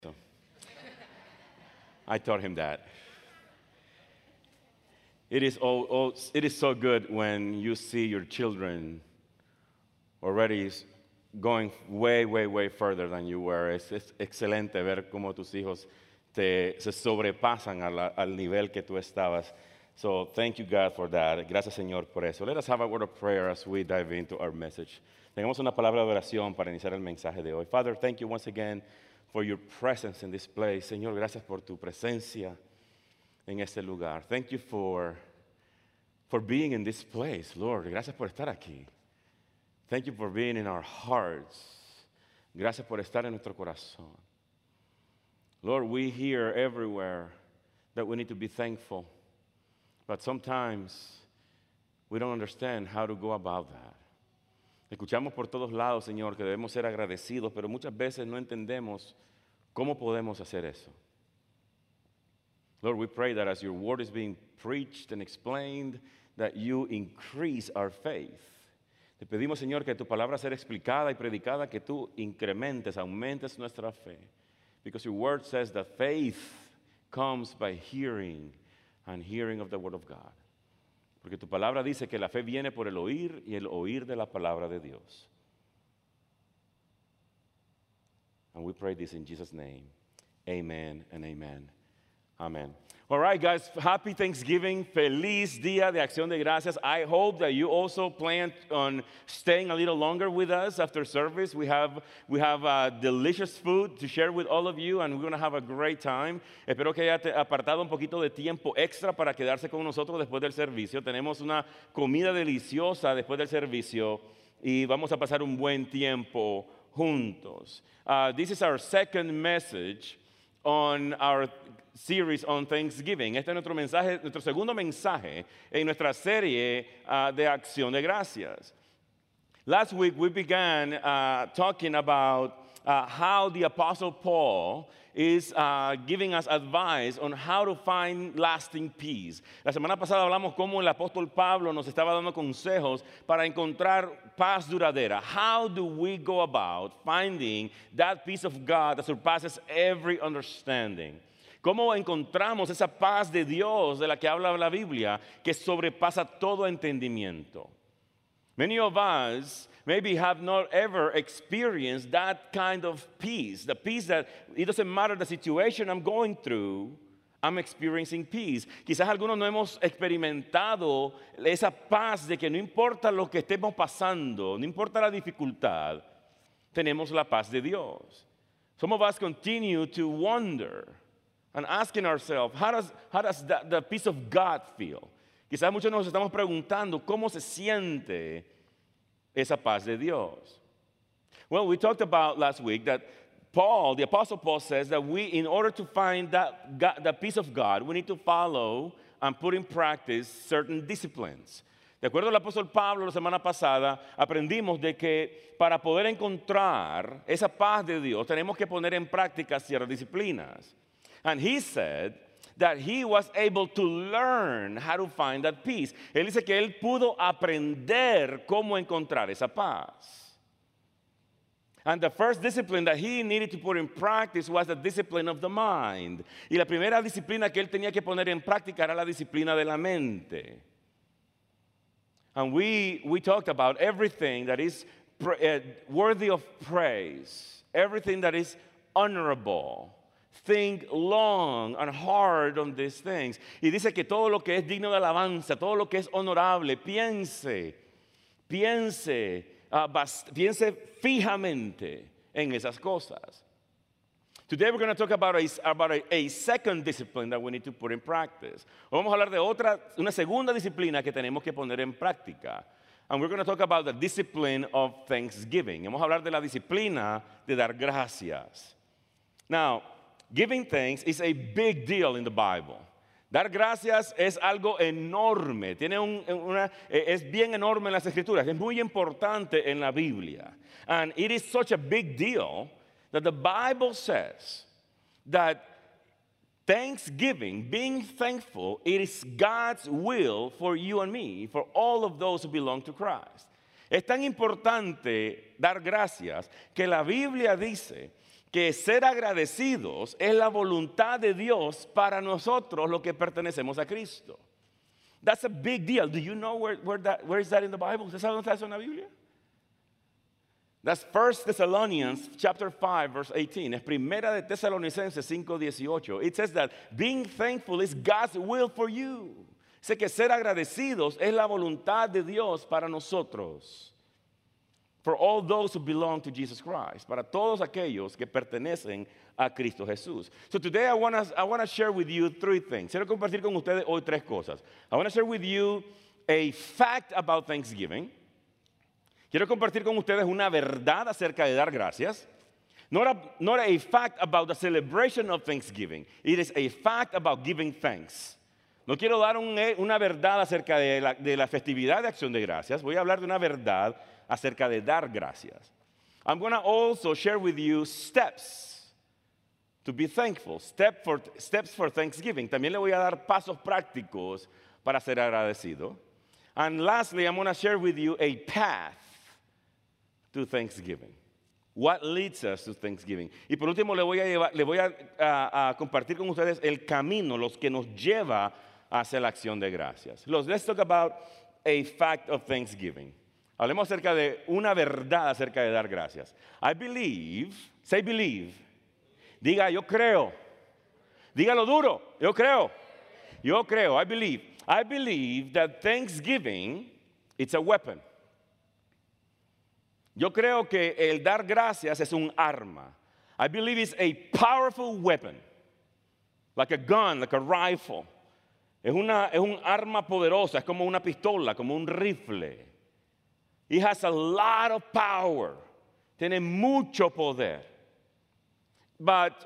So, I taught him that. It is so good when you see your children already going way, way, way further than you were. Es excelente ver cómo tus hijos se sobrepasan al nivel que tú estabas. So thank you, God, for that. Gracias, Señor, por eso. Let us have a word of prayer as we dive into our message. Tengamos una palabra de oración para iniciar el mensaje de hoy. Father, thank you once again for your presence in this place. Señor, gracias por tu presencia en este lugar. Thank you for being in this place, Lord. Gracias por estar aquí. Thank you for being in our hearts. Gracias por estar en nuestro corazón. Lord, we hear everywhere that we need to be thankful, but sometimes we don't understand how to go about that. Escuchamos por todos lados, Señor, que debemos ser agradecidos, pero muchas veces no entendemos cómo podemos hacer eso. Lord, we pray that as your word is being preached and explained, that you increase our faith. Te pedimos, Señor, que tu palabra sea explicada y predicada, que tú incrementes, aumentes nuestra fe. Because your word says that faith comes by hearing and hearing of the word of God. Porque tu palabra dice que la fe viene por el oír y el oír de la palabra de Dios. And we pray this in Jesus' name. Amen and amen. Amen. All right, guys, happy Thanksgiving. Feliz Día de Acción de Gracias. I hope that you also plan on staying a little longer with us after service. We have delicious food to share with all of you, and we're going to have a great time. Espero que haya apartado un poquito de tiempo extra para quedarse con nosotros después del servicio. Tenemos una comida deliciosa después del servicio y vamos a pasar un buen tiempo juntos. This is our second message on our series on Thanksgiving. Este es nuestro segundo mensaje en nuestra serie de Acción de Gracias. Last week we began talking about how the Apostle Paul is giving us advice on how to find lasting peace. La semana pasada hablamos cómo el apóstol Pablo nos estaba dando consejos para encontrar paz duradera. How do we go about finding that peace of God that surpasses every understanding? ¿Cómo encontramos esa paz de Dios de la que habla la Biblia que sobrepasa todo entendimiento? Many of us maybe have not ever experienced that kind of peace, the peace that it doesn't matter the situation I'm going through, I'm experiencing peace. Quizás algunos no hemos experimentado esa paz de que no importa lo que estemos pasando, no importa la dificultad, tenemos la paz de Dios. Some of us continue to wonder and asking ourselves, how does the peace of God feel? Quizás muchos nos estamos preguntando cómo se siente esa paz de Dios. Well, we talked about last week that Paul, the Apostle Paul, says that we, in order to find the peace of God, we need to follow and put in practice certain disciplines. De acuerdo al apóstol Pablo, la semana pasada, aprendimos de que para poder encontrar esa paz de Dios, tenemos que poner en práctica ciertas disciplinas. And he said that he was able to learn how to find that peace. Él dice que él pudo aprender cómo encontrar esa paz. And the first discipline that he needed to put in practice was the discipline of the mind. Y la primera disciplina que él tenía que poner en práctica era la disciplina de la mente. And we talked about everything that is worthy of praise, everything that is honorable. Think long and hard on these things. Y dice que todo lo que es digno de alabanza, todo lo que es honorable, piense fijamente en esas cosas. Today we're going to talk about a second discipline that we need to put in practice. Vamos a hablar de una segunda disciplina que tenemos que poner en práctica. And we're going to talk about the discipline of thanksgiving. Vamos a hablar de la disciplina de dar gracias. Now, giving thanks is a big deal in the Bible. Dar gracias es algo enorme, es bien enorme en las Escrituras, es muy importante en la Biblia. And it is such a big deal that the Bible says that thanksgiving, being thankful, it is God's will for you and me, for all of those who belong to Christ. Es tan importante dar gracias que la Biblia dice que ser agradecidos es la voluntad de Dios para nosotros los que pertenecemos a Cristo. That's a big deal. Do you know where is that in the Bible? ¿Usted sabe dónde está eso en la Biblia? That's 1 Thessalonians chapter 5 verse 18. Es Primera de Tesalonicenses 5:18. It says that being thankful is God's will for you. Dice que ser agradecidos es la voluntad de Dios para nosotros. For all those who belong to Jesus Christ. Para todos aquellos que pertenecen a Cristo Jesús. So today I want to share with you three things. Quiero compartir con ustedes hoy tres cosas. I want to share with you a fact about Thanksgiving. Quiero compartir con ustedes una verdad acerca de dar gracias. Not a fact about the celebration of Thanksgiving. It is a fact about giving thanks. No quiero dar una verdad acerca de la festividad de Acción de Gracias. Voy a hablar de una verdad acerca de dar gracias. I'm going to also share with you steps to be thankful. Steps for Thanksgiving. También le voy a dar pasos prácticos para ser agradecido. And lastly, I'm going to share with you a path to Thanksgiving. What leads us to Thanksgiving? Y por último le voy a compartir con ustedes el camino, los que nos lleva hacia la acción de gracias. Let's talk about a fact of Thanksgiving. Hablemos acerca de una verdad acerca de dar gracias. I believe, say believe. Diga yo creo. Dígalo duro, yo creo. Yo creo, I believe. I believe that Thanksgiving, it's a weapon. Yo creo que el dar gracias es un arma. I believe it's a powerful weapon. Like a gun, like a rifle. Es un arma poderosa, es como una pistola, como un rifle. It has a lot of power. Tiene mucho poder. But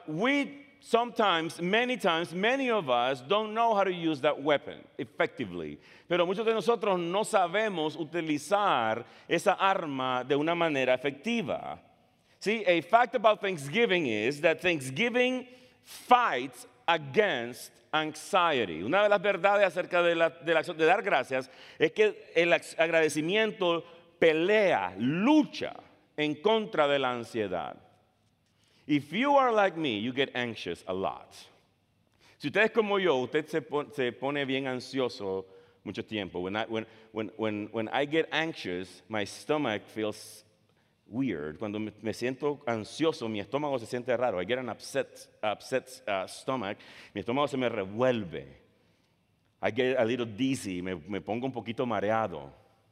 many times, many of us don't know how to use that weapon effectively. Pero muchos de nosotros no sabemos utilizar esa arma de una manera efectiva. See, a fact about Thanksgiving is that Thanksgiving fights against anxiety. Una de las verdades acerca de la acción de dar gracias es que el agradecimiento pelea, lucha en contra de la ansiedad. If you are like me, you get anxious a lot. Si usted es como yo, usted se pone bien ansioso mucho tiempo. When I get anxious, my stomach feels weird. Cuando me siento ansioso, mi estómago se siente raro. I get an upset stomach. Mi estómago se me revuelve. I get a little dizzy. Me pongo un poquito mareado.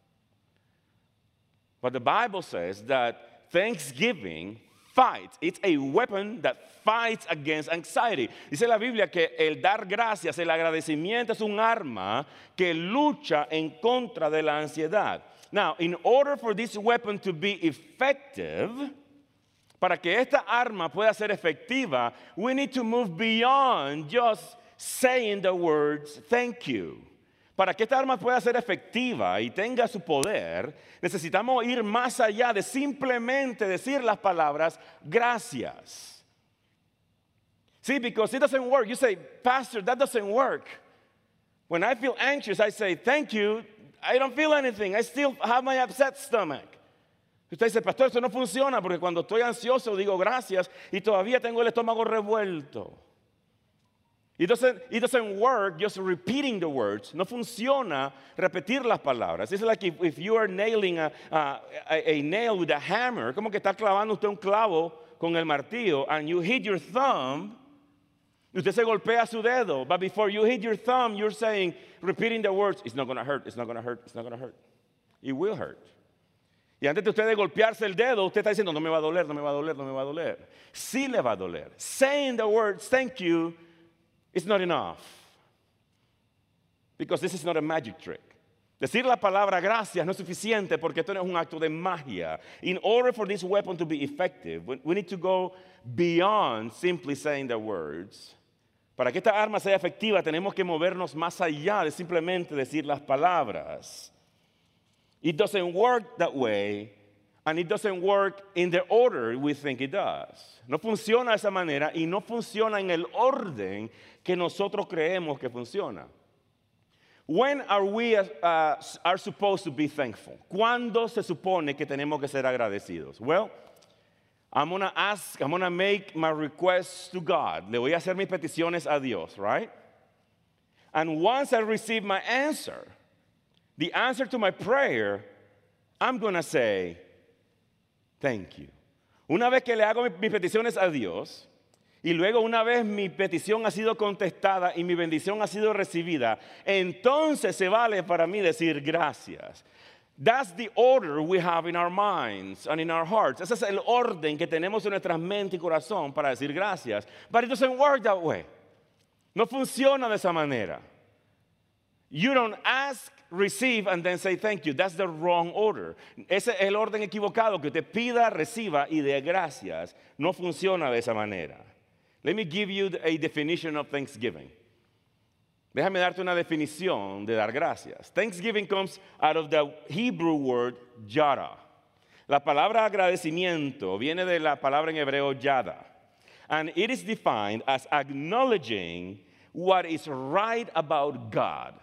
But the Bible says that Thanksgiving fights. It's a weapon that fights against anxiety. Dice la Biblia que el dar gracias, el agradecimiento es un arma que lucha en contra de la ansiedad. Now, in order for this weapon to be effective, para que esta arma pueda ser efectiva, we need to move beyond just saying the words thank you. Para que esta arma pueda ser efectiva y tenga su poder, necesitamos ir más allá de simplemente decir las palabras gracias. See, because it doesn't work. You say, Pastor, that doesn't work. When I feel anxious, I say, thank you. I don't feel anything. I still have my upset stomach. Usted dice, Pastor, eso no funciona porque cuando estoy ansioso digo gracias y todavía tengo el estómago revuelto. It doesn't work just repeating the words. No funciona repetir las palabras. It's like if you are nailing a nail with a hammer, como que está clavando usted un clavo con el martillo, and you hit your thumb, y usted se golpea su dedo. But before you hit your thumb, you're saying, repeating the words, it's not going to hurt, it's not going to hurt, it's not going to hurt. It will hurt. Y antes de usted de golpearse el dedo, usted está diciendo, no me va a doler, no me va a doler, no me va a doler. Sí le va a doler. Saying the words, thank you, it's not enough. Because this is not a magic trick. Decir la palabra gracias no es suficiente porque esto no es un acto de magia. In order for this weapon to be effective, we need to go beyond simply saying the words. Para que esta arma sea efectiva, tenemos que movernos más allá de simplemente decir las palabras. It doesn't work that way, and it doesn't work in the order we think it does. No funciona de esa manera y no funciona en el orden que nosotros creemos que funciona. When are we are supposed to be thankful? ¿Cuándo se supone que tenemos que ser agradecidos? Well, I'm going to make my requests to God. Le voy a hacer mis peticiones a Dios, right? And once I receive my answer, the answer to my prayer, I'm going to say, thank you. Una vez que le hago mis peticiones a Dios, y luego una vez mi petición ha sido contestada y mi bendición ha sido recibida, entonces se vale para mí decir gracias. That's the order we have in our minds and in our hearts. Ese es el orden que tenemos en nuestras mentes y corazón para decir gracias. But it doesn't work that way. No funciona de esa manera. You don't ask, receive, and then say thank you. That's the wrong order. Ese es el orden equivocado, que usted pida, reciba y dé gracias. No funciona de esa manera. Let me give you a definition of thanksgiving. Déjame darte una definición de dar gracias. Thanksgiving comes out of the Hebrew word yada. La palabra agradecimiento viene de la palabra en hebreo yada. And it is defined as acknowledging what is right about God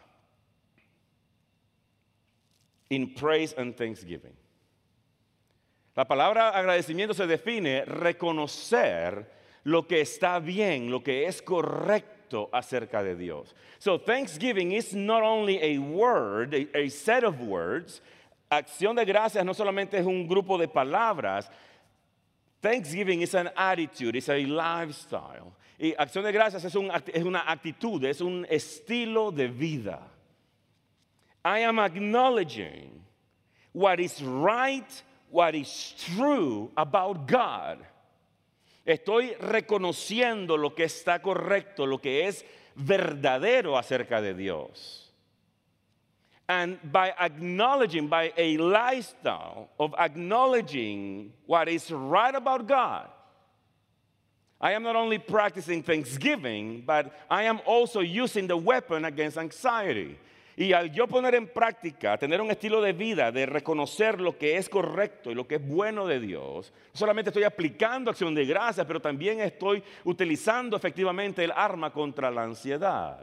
in praise and thanksgiving. La palabra agradecimiento se define reconocer lo que está bien, lo que es correcto acerca de Dios. So thanksgiving is not only a word, a set of words. Acción de gracias no solamente es un grupo de palabras. Thanksgiving is an attitude, it's a lifestyle. Y acción de gracias es una actitud, es un estilo de vida. I am acknowledging what is right, what is true about God. Estoy reconociendo lo que está correcto, lo que es verdadero acerca de Dios. And by acknowledging, by a lifestyle of acknowledging what is right about God, I am not only practicing thanksgiving, but I am also using the weapon against anxiety. Y al yo poner en práctica, tener un estilo de vida, de reconocer lo que es correcto y lo que es bueno de Dios, no solamente estoy aplicando acción de gracias, pero también estoy utilizando efectivamente el arma contra la ansiedad.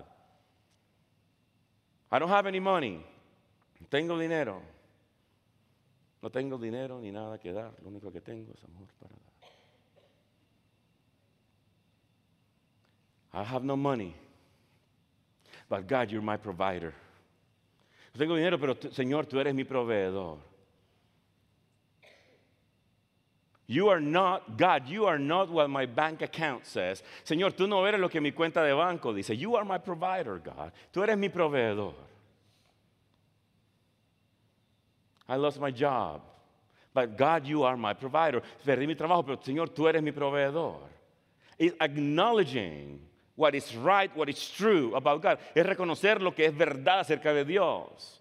I don't have any money. No tengo dinero. No tengo dinero ni nada que dar. Lo único que tengo es amor para dar. I have no money. But God, you're my provider. No tengo dinero, pero Señor, tú eres mi proveedor. You are not, God, you are not what my bank account says. Señor, tú no eres lo que mi cuenta de banco dice. You are my provider, God. Tú eres mi proveedor. I lost my job. But God, you are my provider. Perdí mi trabajo, pero Señor, tú eres mi proveedor. It's acknowledging what is right, what is true about God. Es reconocer lo que es verdad acerca de Dios.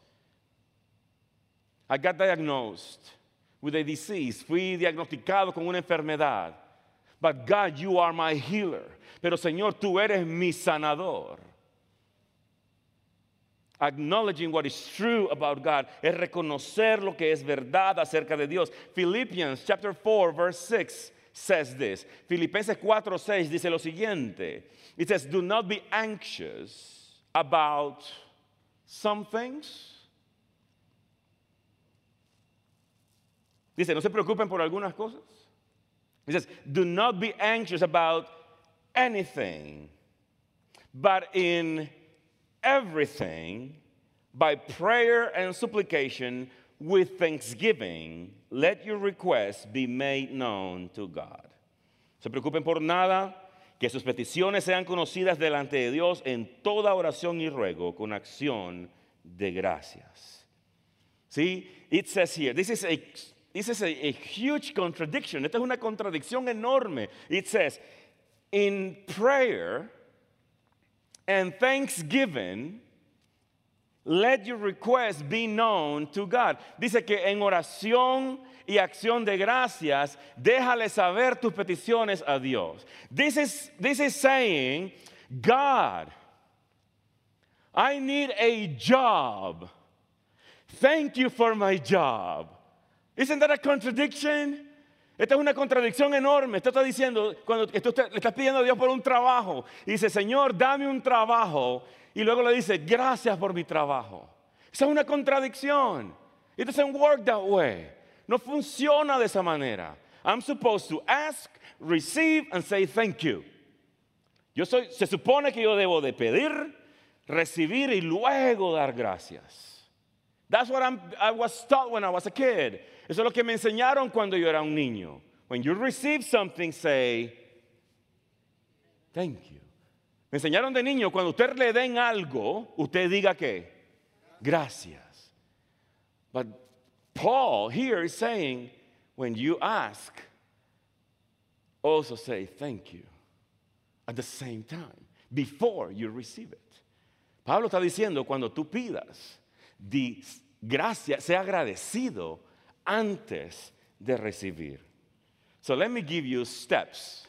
I got diagnosed with a disease. Fui diagnosticado con una enfermedad. But God, you are my healer. Pero Señor, tú eres mi sanador. Acknowledging what is true about God es reconocer lo que es verdad acerca de Dios. Philippians chapter 4 verse 6 says this. Filipenses 4:6 dice lo siguiente. It says, do not be anxious about some things. Dice, no se preocupen por algunas cosas. It says, do not be anxious about anything, but in everything, by prayer and supplication, with thanksgiving, let your requests be made known to God. No se preocupen por nada, que sus peticiones sean conocidas delante de Dios en toda oración y ruego con acción de gracias. See, it says here, this is a huge contradiction. Esta es una contradicción enorme. It says, in prayer and thanksgiving, let your requests be known to God. Dice que en oración y acción de gracias, déjale saber tus peticiones a Dios. This is saying, God, I need a job. Thank you for my job. Isn't that a contradiction? Esta es una contradicción enorme. Esto está diciendo, cuando tú le estás pidiendo a Dios por un trabajo, y dice, Señor, dame un trabajo, y luego le dice, gracias por mi trabajo. Esa es una contradicción. It doesn't work that way. No funciona de esa manera. I'm supposed to ask, receive, and say thank you. Se supone que yo debo de pedir, recibir y luego dar gracias. That's what I was taught when I was a kid. Eso es lo que me enseñaron cuando yo era un niño. When you receive something, say, thank you. Me enseñaron de niño, cuando usted le den algo, usted diga ¿qué? Gracias. But Paul here is saying, when you ask, also say thank you at the same time, before you receive it. Pablo está diciendo, cuando tú pidas, di gracias, sea agradecido antes de recibir. So let me give you steps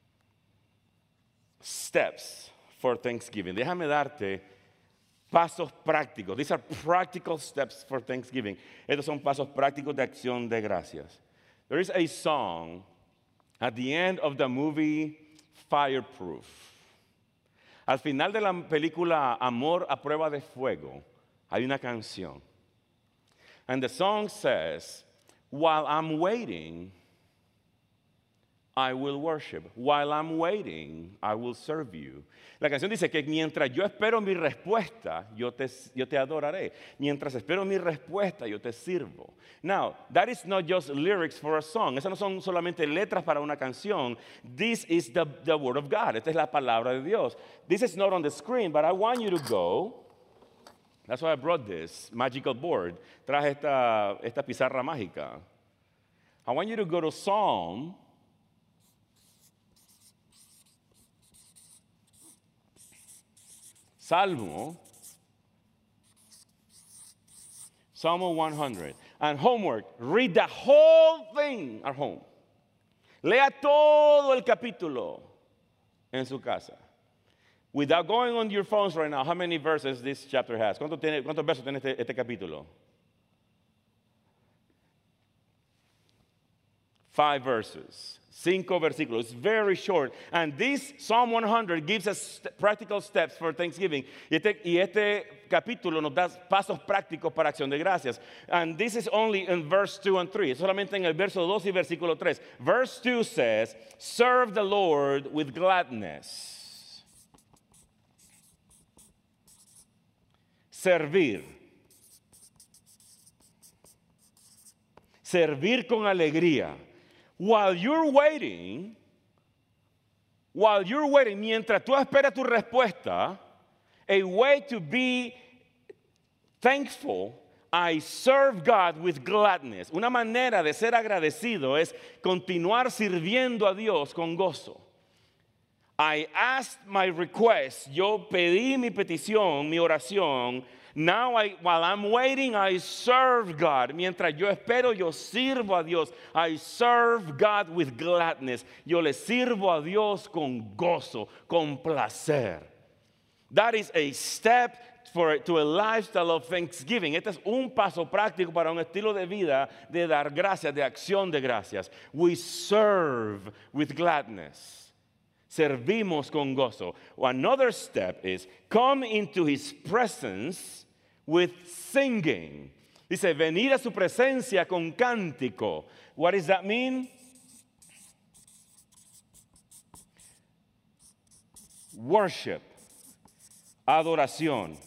for Thanksgiving. Déjame darte pasos prácticos. These are practical steps for Thanksgiving. Estos son pasos prácticos de acción de gracias. There is a song at the end of the movie Fireproof. Al final de la película Amor a prueba de fuego, hay una canción. And the song says, while I'm waiting, I will worship. While I'm waiting, I will serve you. La canción dice que mientras yo espero mi respuesta, yo te adoraré. Mientras espero mi respuesta, yo te sirvo. Now, that is not just lyrics for a song. Esas no son solamente letras para una canción. This is the word of God. Esta es la palabra de Dios. This is not on the screen, but I want you to go. That's why I brought this magical board. Traje esta pizarra mágica. I want you to go to Psalm 100. And homework, read the whole thing at home. Lea todo el capítulo en su casa. Without going on your phones right now, how many verses this chapter has? ¿Cuántos versos tiene este capítulo? 5 verses. 5 versículos. It's very short. And this Psalm 100 gives us practical steps for Thanksgiving. Y este capítulo nos da pasos prácticos para acción de gracias. And this is only in verse 2 and 3. Solamente en el verso 2 y versículo 3. Verse 2 says, serve the Lord with gladness. Servir. Servir con alegría. While you're waiting, mientras tú esperas tu respuesta, a way to be thankful, I serve God with gladness. Una manera de ser agradecido es continuar sirviendo a Dios con gozo. I asked my request, yo pedí mi petición, mi oración. Now, while I'm waiting, I serve God. Mientras yo espero, yo sirvo a Dios. I serve God with gladness. Yo le sirvo a Dios con gozo, con placer. That is a step to a lifestyle of thanksgiving. Este es un paso práctico para un estilo de vida de dar gracias, de acción de gracias. We serve with gladness. Servimos con gozo. Another step is come into his presence with singing. Dice, venir a su presencia con cántico. What does that mean? Worship. Adoración.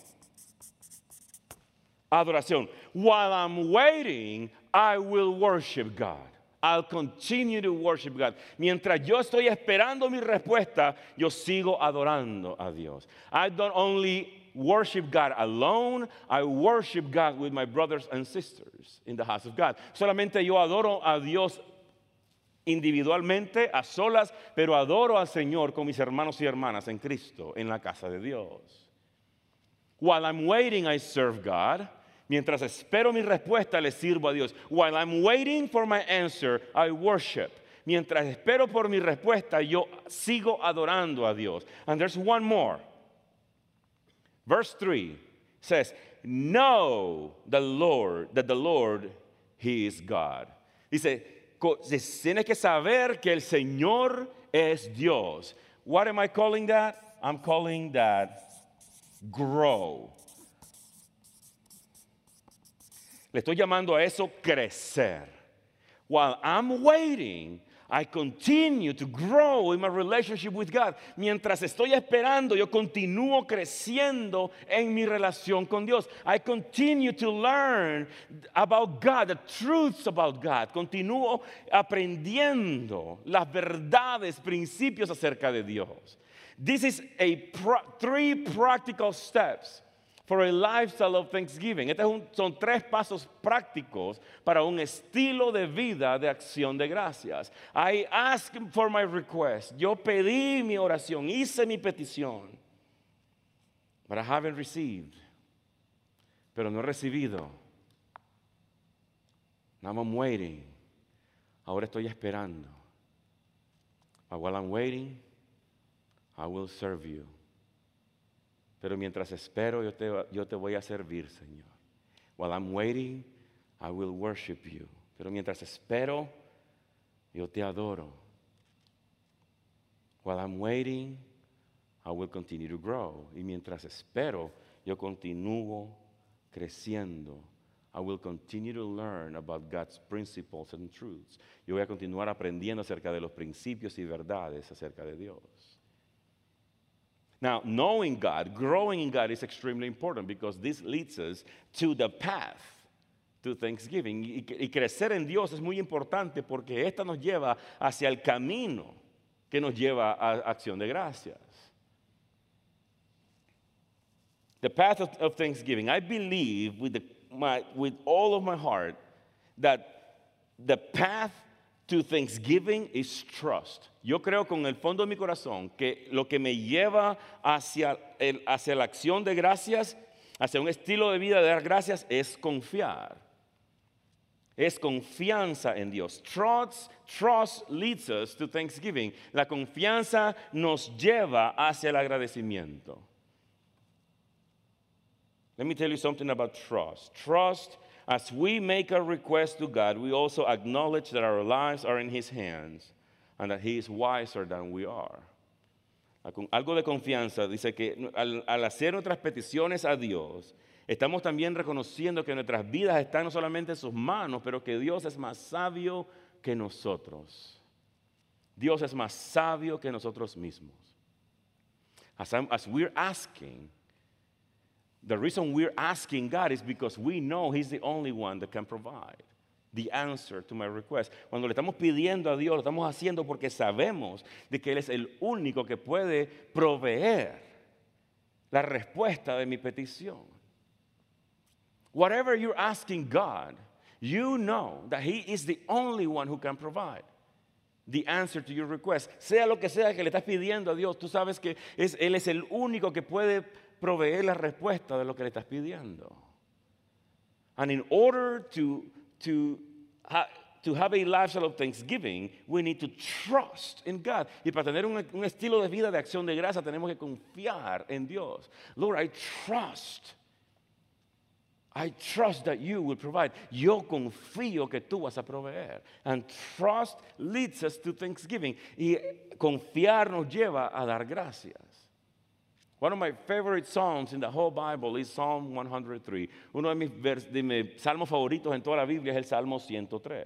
Adoración. While I'm waiting, I will worship God. I'll continue to worship God. Mientras yo estoy esperando mi respuesta, yo sigo adorando a Dios. I don't only worship God alone, I worship God with my brothers and sisters in the house of God. Solamente yo adoro a Dios individualmente, a solas, pero adoro al Señor con mis hermanos y hermanas en Cristo, en la casa de Dios. While I'm waiting, I serve God. Mientras espero mi respuesta, le sirvo a Dios. While I'm waiting for my answer, I worship. Mientras espero por mi respuesta, yo sigo adorando a Dios. And there's one more. Verse 3 says, know that the Lord, He is God. Dice, tienes que saber que el Señor es Dios. What am I calling that? I'm calling that grow. Le estoy llamando a eso crecer. While I'm waiting, I continue to grow in my relationship with God. Mientras estoy esperando, yo continúo creciendo en mi relación con Dios. I continue to learn about God, the truths about God. Continúo aprendiendo las verdades, principios acerca de Dios. This is three practical steps for a lifestyle of thanksgiving. Son 3 pasos prácticos para un estilo de vida de acción de gracias. I asked for my request. Yo pedí mi oración, hice mi petición. But I haven't received. Pero no he recibido. Now I'm waiting. Ahora estoy esperando. But while I'm waiting, I will serve you. Pero mientras espero, yo te voy a servir, Señor. While I'm waiting, I will worship you. Pero mientras espero, yo te adoro. While I'm waiting, I will continue to grow. Y mientras espero, yo continúo creciendo. I will continue to learn about God's principles and truths. Yo voy a continuar aprendiendo acerca de los principios y verdades acerca de Dios. Now, knowing God, growing in God is extremely important because this leads us to the path to thanksgiving. Y crecer en Dios es muy importante porque esta nos lleva hacia el camino que nos lleva a acción de gracias. The path of thanksgiving. I believe with all of my heart that the path to thanksgiving is trust. Yo creo con el fondo de mi corazón que lo que me lleva hacia la acción de gracias, hacia un estilo de vida de dar gracias, es confiar. Es confianza en Dios. Trust leads us to thanksgiving. La confianza nos lleva hacia el agradecimiento. Let me tell you something about trust. Trust, as we make a request to God, we also acknowledge that our lives are in His hands and that He is wiser than we are. Algo de confianza dice que al hacer nuestras peticiones a Dios, estamos también reconociendo que nuestras vidas están no solamente en sus manos, pero que Dios es más sabio que nosotros. Dios es más sabio que nosotros mismos. As we're asking, the reason we're asking God is because we know He's the only one that can provide the answer to my request. Cuando le estamos pidiendo a Dios, lo estamos haciendo porque sabemos de que Él es el único que puede proveer la respuesta de mi petición. Whatever you're asking God, you know that He is the only one who can provide the answer to your request. Sea lo que sea que le estás pidiendo a Dios, tú sabes que Él es el único que puede proveer la respuesta de lo que le estás pidiendo. And in order to have a lifestyle of thanksgiving, we need to trust in God. Y para tener un estilo de vida de acción de gracia, tenemos que confiar en Dios. Lord, I trust that you will provide. Yo confío que tú vas a proveer. And trust leads us to thanksgiving. Y confiar nos lleva a dar gracias. One of my favorite psalms in the whole Bible is Psalm 103. Uno de mis salmos favoritos en toda la Biblia es el Salmo 103.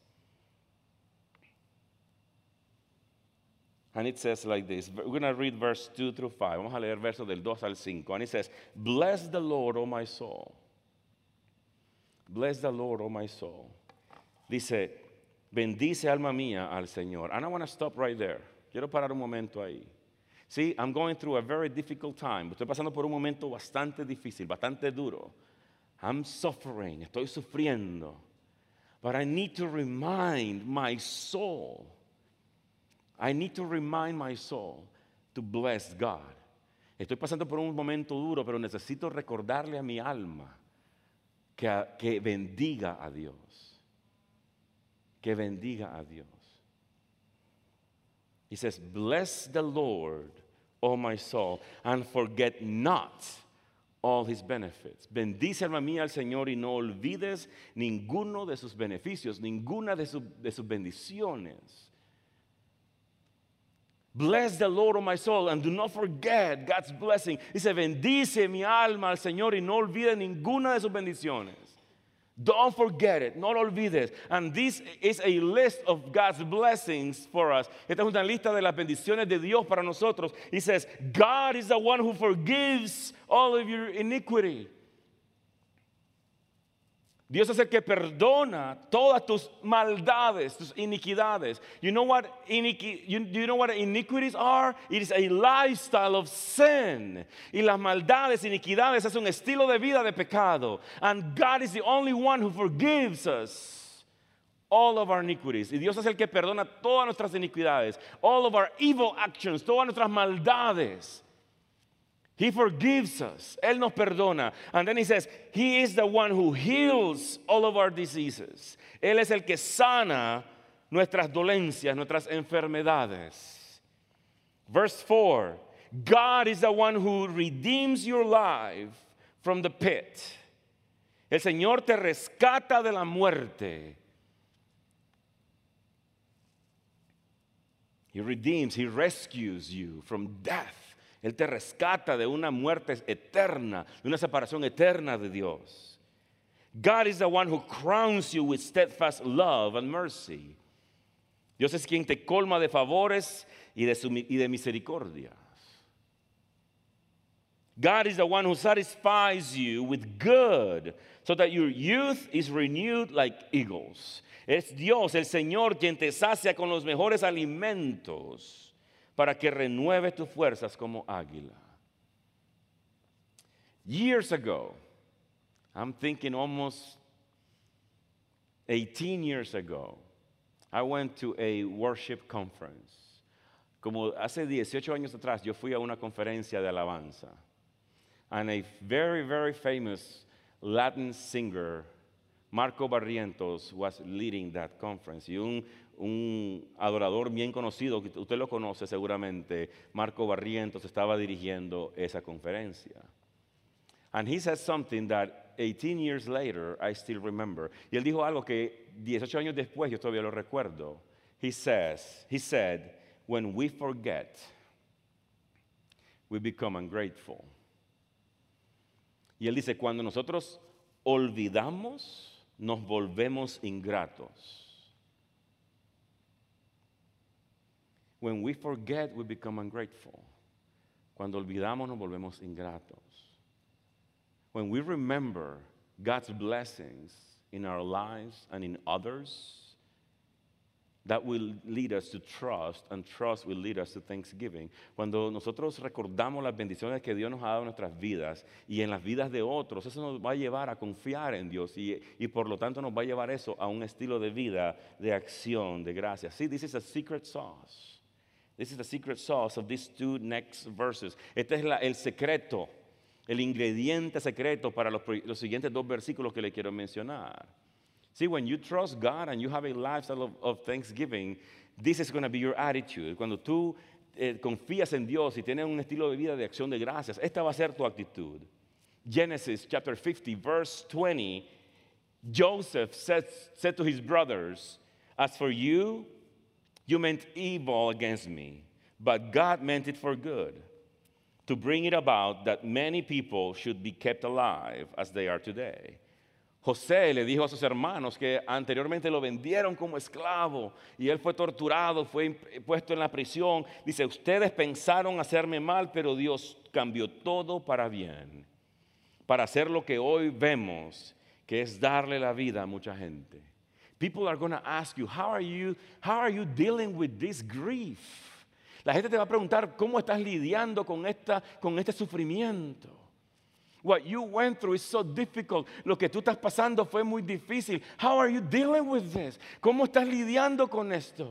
And it says like this. We're going to read verse 2 through 5. Vamos a leer versos del 2 al 5. And it says, "Bless the Lord, O my soul. Bless the Lord, O my soul." Dice, bendice alma mía al Señor. And I want to stop right there. Quiero parar un momento ahí. See, I'm going through a very difficult time. Estoy pasando por un momento bastante difícil, bastante duro. I'm suffering, estoy sufriendo. But I need to remind my soul. I need to remind my soul to bless God. Estoy pasando por un momento duro, pero necesito recordarle a mi alma que bendiga a Dios. Que bendiga a Dios. He says, "Bless the Lord, O my soul, and forget not all His benefits." Bendice alma mía al Señor y no olvides ninguno de sus beneficios, ninguna de sus bendiciones. Bless the Lord, O my soul, and do not forget God's blessing. Dice, bendice mi alma al Señor y no olvide ninguna de sus bendiciones. Don't forget it, no lo olvides. And this is a list of God's blessings for us. Esta es una lista de las bendiciones de Dios para nosotros. He says, God is the one who forgives all of your iniquity. Dios es el que perdona todas tus maldades, tus iniquidades. You know what you know what iniquities are? It is a lifestyle of sin. Y las maldades, iniquidades es un estilo de vida de pecado. And God is the only one who forgives us all of our iniquities. Y Dios es el que perdona todas nuestras iniquidades, all of our evil actions, todas nuestras maldades. He forgives us. Él nos perdona. And then he says, he is the one who heals all of our diseases. Él es el que sana nuestras dolencias, nuestras enfermedades. Verse 4, God is the one who redeems your life from the pit. El Señor te rescata de la muerte. He redeems, he rescues you from death. Él te rescata de una muerte eterna, de una separación eterna de Dios. God is the one who crowns you with steadfast love and mercy. Dios es quien te colma de favores y de misericordias. God is the one who satisfies you with good, so that your youth is renewed like eagles. Es Dios, el Señor, quien te sacia con los mejores alimentos, para que renueves tus fuerzas como águila. Years ago, I'm thinking almost 18 years ago, I went to a worship conference. Como hace 18 años atrás, yo fui a una conferencia de alabanza. And a very, very famous Latin singer, Marco Barrientos, was leading that conference. Y un adorador bien conocido, que usted lo conoce seguramente, Marco Barrientos, estaba dirigiendo esa conferencia. And he said something that 18 years later I still remember. Y él dijo algo que 18 años después yo todavía lo recuerdo. He said, when we forget, we become ungrateful. Y él dice, cuando nosotros olvidamos, nos volvemos ingratos. When we forget, we become ungrateful. Cuando olvidamos, nos volvemos ingratos. When we remember God's blessings in our lives and in others, that will lead us to trust, and trust will lead us to thanksgiving. Cuando nosotros recordamos las bendiciones que Dios nos ha dado en nuestras vidas y en las vidas de otros, eso nos va a llevar a confiar en Dios y por lo tanto nos va a llevar eso a un estilo de vida de acción, de gracia. See, this is a secret sauce. This is the secret sauce of these two next verses. Este es el secreto, el ingrediente secreto para los siguientes dos versículos que le quiero mencionar. See, when you trust God and you have a lifestyle of thanksgiving, this is going to be your attitude. Cuando tú confías en Dios y tienes un estilo de vida de acción de gracias, esta va a ser tu actitud. Genesis chapter 50, verse 20, Joseph said to his brothers, as for you, you meant evil against me, but God meant it for good, to bring it about that many people should be kept alive as they are today. José le dijo a sus hermanos que anteriormente lo vendieron como esclavo y él fue torturado, fue puesto en la prisión. Dice, ustedes pensaron hacerme mal, pero Dios cambió todo para bien, para hacer lo que hoy vemos, que es darle la vida a mucha gente. People are going to ask you, how are you dealing with this grief? La gente te va a preguntar, ¿cómo estás lidiando con este sufrimiento? What you went through is so difficult. Lo que tú estás pasando fue muy difícil. How are you dealing with this? ¿Cómo estás lidiando con esto?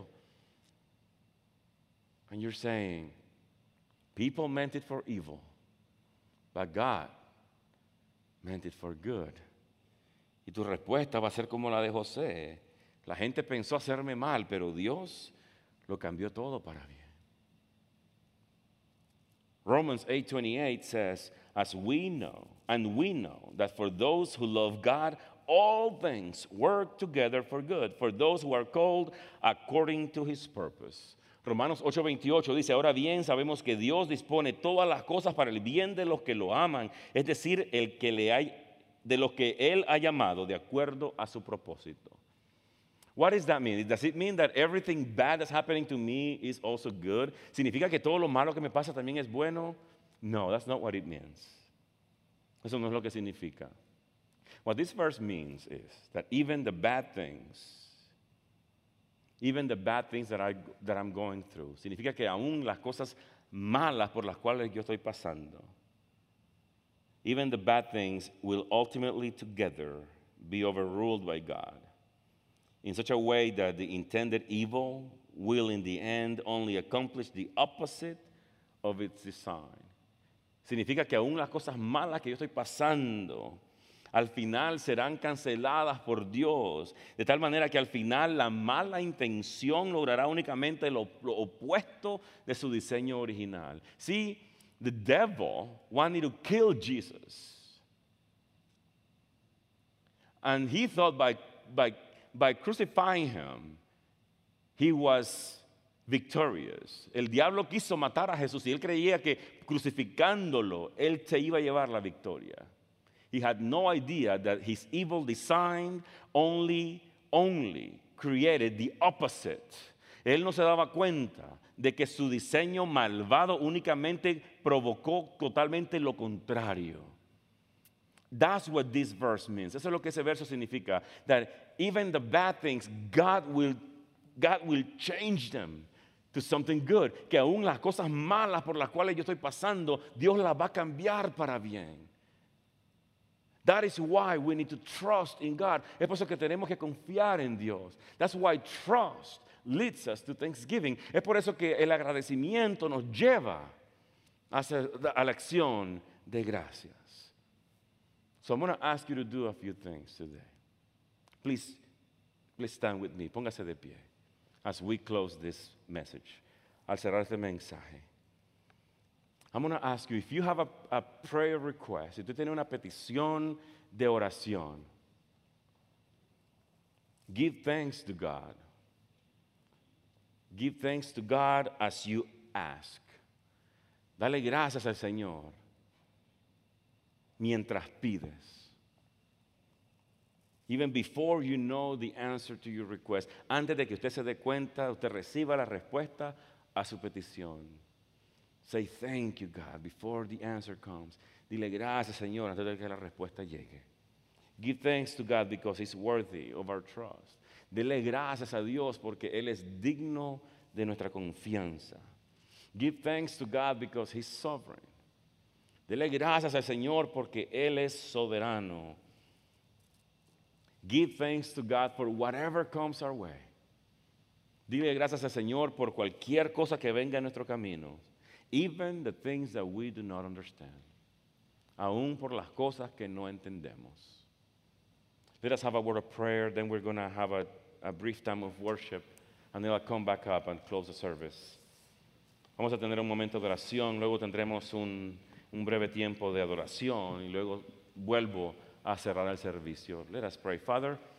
And you're saying, people meant it for evil, but God meant it for good. Y tu respuesta va a ser como la de José. La gente pensó hacerme mal, pero Dios lo cambió todo para bien. Romans 8:28 says, as we know that for those who love God, all things work together for good, for those who are called according to his purpose. Romanos 8:28 dice, ahora bien sabemos que Dios dispone todas las cosas para el bien de los que lo aman, es decir, el que le hay de lo que Él ha llamado de acuerdo a su propósito. What does that mean? Does it mean that everything bad that's happening to me is also good? ¿Significa que todo lo malo que me pasa también es bueno? No, that's not what it means. Eso no es lo que significa. What this verse means is that even the bad things that I'm going through, significa que aún las cosas malas por las cuales yo estoy pasando, even the bad things will ultimately together be overruled by God in such a way that the intended evil will in the end only accomplish the opposite of its design. Significa que aún las cosas malas que yo estoy pasando, al final serán canceladas por Dios, de tal manera que al final la mala intención logrará únicamente lo opuesto de su diseño original. See, the devil wanted to kill Jesus. And he thought by crucifying him, he was victorious. El diablo quiso matar a Jesús y él creía que crucificándolo, él se iba a llevar la victoria. He had no idea that his evil design only created the opposite. Él no se daba cuenta de que su diseño malvado únicamente provocó totalmente lo contrario. That's what this verse means. Eso es lo que ese verso significa. That even the bad things, God will change them to something good. Que aún las cosas malas por las cuales yo estoy pasando, Dios las va a cambiar para bien. That is why we need to trust in God. Es por eso que tenemos que confiar en Dios. That's why trust leads us to thanksgiving. Es por eso que el agradecimiento nos lleva a la acción de gracias. So I'm going to ask you to do a few things today. Please stand with me. Póngase de pie as we close this message. Al cerrar este mensaje. I'm going to ask you, if you have a prayer request, si tú tienes una petición de oración, give thanks to God. Give thanks to God as you ask. Dale gracias al Señor mientras pides. Even before you know the answer to your request, antes de que usted se dé cuenta, usted reciba la respuesta a su petición. Say thank you, God, before the answer comes. Dile gracias, Señor, antes de que la respuesta llegue. Give thanks to God because He's worthy of our trust. Dele gracias a Dios porque Él es digno de nuestra confianza. Give thanks to God because He's sovereign. Dele gracias al Señor porque Él es soberano. Give thanks to God for whatever comes our way. Dile gracias al Señor por cualquier cosa que venga en nuestro camino. Even the things that we do not understand. Aún por las cosas que no entendemos. Let us have a word of prayer, then we're going to have a brief time of worship, and then I'll come back up and close the service. Vamos a tener un momento de oración, luego tendremos un breve tiempo de adoración, y luego vuelvo a cerrar el servicio. Let us pray. Father,